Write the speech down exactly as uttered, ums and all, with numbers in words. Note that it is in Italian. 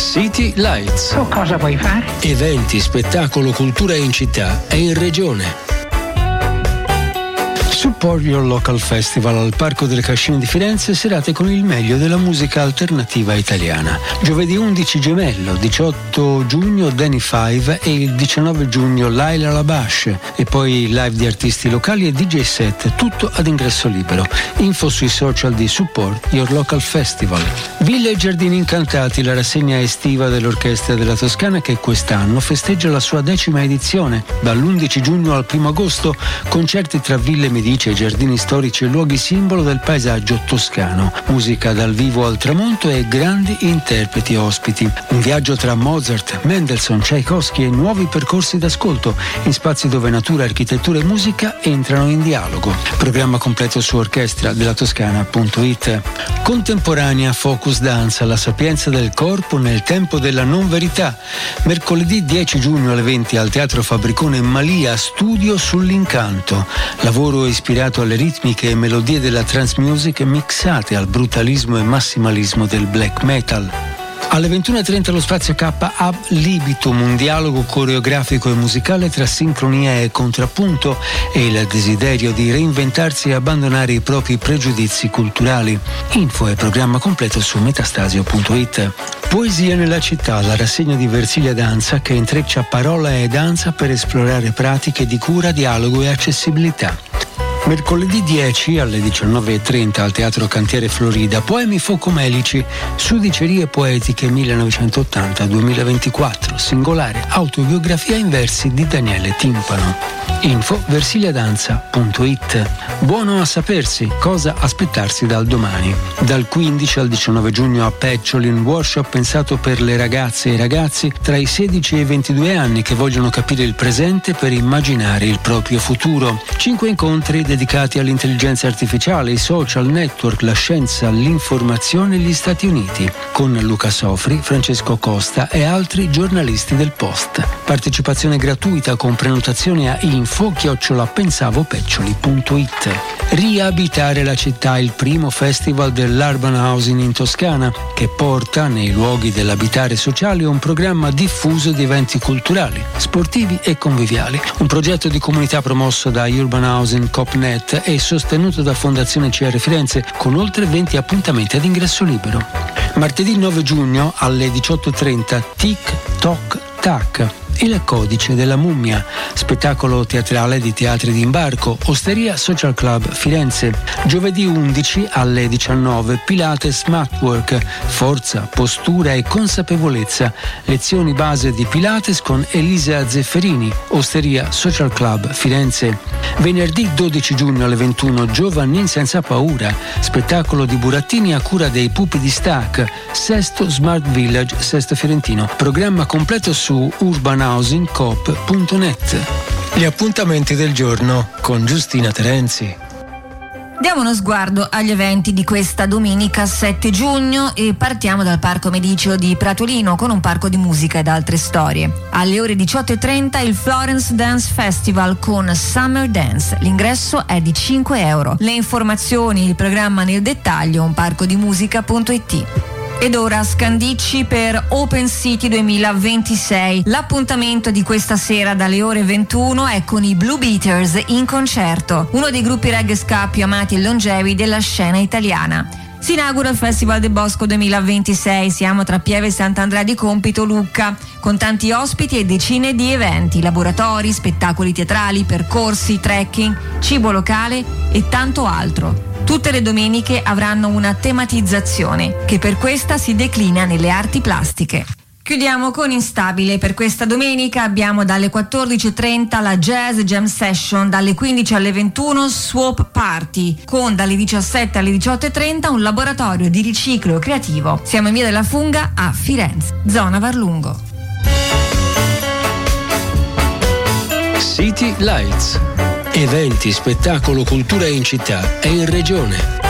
City Lights. Tu cosa vuoi fare? Eventi, spettacolo, cultura in città e in regione. Support Your Local Festival al Parco delle Cascine di Firenze, serate con il meglio della musica alternativa italiana. Giovedì undici Gemello, diciotto giugno Danny Five e il diciannove giugno Laila Labash, e poi live di artisti locali e D J set, tutto ad ingresso libero. Info sui social di Support Your Local Festival. Villa e Giardini Incantati, la rassegna estiva dell'Orchestra della Toscana, che quest'anno festeggia la sua decima edizione. Dall'undici giugno al primo agosto, concerti tra ville medici e giardini storici e luoghi simbolo del paesaggio toscano, musica dal vivo al tramonto e grandi interpreti ospiti. Un viaggio tra Mozart, Mendelssohn, Tchaikovsky e nuovi percorsi d'ascolto in spazi dove natura, architettura e musica entrano in dialogo. Programma completo su orchestra della toscana punto it. Contemporanea Focus Danza, la sapienza del corpo nel tempo della non verità. Mercoledì dieci giugno alle venti al Teatro Fabbricone Malia, studio sull'incanto. Lavoro ispirato alle ritmiche e melodie della trance music mixate al brutalismo e massimalismo del black metal. Alle ventuno e trenta lo spazio K Ab Libitum, un dialogo coreografico e musicale tra sincronia e contrappunto e il desiderio di reinventarsi e abbandonare i propri pregiudizi culturali. Info e programma completo su metastasio punto it. Poesia nella città, la rassegna di Versilia Danza che intreccia parola e danza per esplorare pratiche di cura, dialogo e accessibilità. Mercoledì dieci alle diciannove e trenta al Teatro Cantiere Florida, Poemi Focomelici, Sudicerie poetiche millenovecentottanta duemilaventiquattro, singolare autobiografia in versi di Daniele Timpano. Info versiliadanza punto it. Buono a sapersi cosa aspettarsi dal domani. Dal quindici al diciannove giugno a Pecciolin, workshop pensato per le ragazze e i ragazzi tra i sedici e i ventidue anni che vogliono capire il presente per immaginare il proprio futuro. Cinque incontri dedicati all'intelligenza artificiale, i social network, la scienza, l'informazione e gli Stati Uniti, con Luca Sofri, Francesco Costa e altri giornalisti del Post. Partecipazione gratuita con prenotazione a info chiocciola pensavopeccioli punto it. Riabitare la città, il primo festival dell'urban housing in Toscana, che porta nei luoghi dell'abitare sociale un programma diffuso di eventi culturali, sportivi e conviviali. Un progetto di comunità promosso da Urban Housing Copnet e sostenuto da Fondazione C R Firenze, con oltre venti appuntamenti ad ingresso libero. Martedì nove giugno alle diciotto e trenta Tic Toc Tac, il codice della mummia, spettacolo teatrale di Teatri d'Imbarco, Osteria Social Club Firenze. Giovedì undici alle diciannove Pilates Matwork, forza, postura e consapevolezza, lezioni base di Pilates con Elisa Zefferini, Osteria Social Club Firenze. Venerdì dodici giugno alle ventuno Giovannin senza paura, spettacolo di burattini a cura dei pupi di Stac, Sesto Smart Village Sesto Fiorentino, programma completo su urban housing coop punto net. Gli appuntamenti del giorno con Giustina Terenzi. Diamo uno sguardo agli eventi di questa domenica sette giugno e partiamo dal Parco Mediceo di Pratolino con un parco di musica ed altre storie. Alle ore diciotto e trenta il Florence Dance Festival con Summer Dance. L'ingresso è di cinque euro. Le informazioni e il programma nel dettaglio un parco di musica punto it. Ed ora Scandicci per Open City duemilaventisei. L'appuntamento di questa sera dalle ore ventuno è con i Blue Beaters in concerto, uno dei gruppi reggae ska più amati e longevi della scena italiana. Si inaugura il Festival del Bosco duemilaventisei, siamo tra Pieve e Sant'Andrea di Compito, Lucca, con tanti ospiti e decine di eventi, laboratori, spettacoli teatrali, percorsi, trekking, cibo locale e tanto altro. Tutte le domeniche avranno una tematizzazione che per questa si declina nelle arti plastiche. Chiudiamo con Instabile. Per questa domenica abbiamo dalle quattordici e trenta la Jazz Jam Session, dalle quindici alle ventuno Swap Party, con dalle diciassette alle diciotto e trenta un laboratorio di riciclo creativo. Siamo in via della Funga a Firenze, zona Varlungo. City Lights. Eventi, spettacolo, cultura in città e in regione.